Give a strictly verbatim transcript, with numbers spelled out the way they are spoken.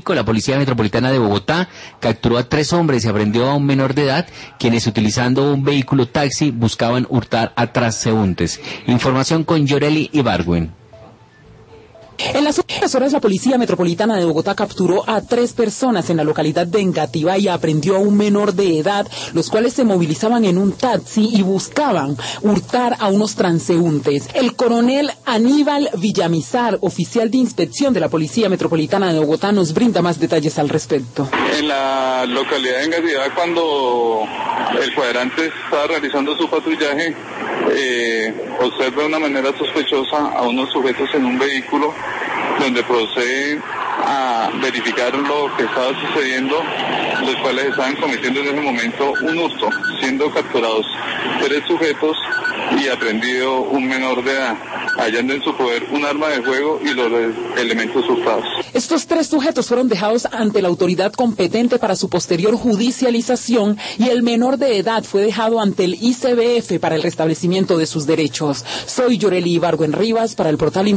La Policía Metropolitana de Bogotá capturó a tres hombres y aprendió a un menor de edad, quienes utilizando un vehículo taxi buscaban hurtar a transeúntes. Información con Yoreli Ibargüen. En las últimas horas, la Policía Metropolitana de Bogotá capturó a tres personas en la localidad de Engativá y aprendió a un menor de edad, los cuales se movilizaban en un taxi y buscaban hurtar a unos transeúntes. El coronel Aníbal Villamizar, oficial de inspección de la Policía Metropolitana de Bogotá, nos brinda más detalles al respecto. En la localidad de Engativá, cuando el cuadrante estaba realizando su patrullaje, eh, observa de una manera sospechosa a unos sujetos en un vehículo, donde procede a verificar lo que estaba sucediendo, los cuales estaban cometiendo en ese momento un hurto, siendo capturados tres sujetos y aprendido un menor de edad, hallando en su poder un arma de fuego y los elementos hurtados. Estos tres sujetos fueron dejados ante la autoridad competente para su posterior judicialización y el menor de edad fue dejado ante el I C B F para el restablecimiento de sus derechos. Soy Yoreli Ibargüen Rivas para el portal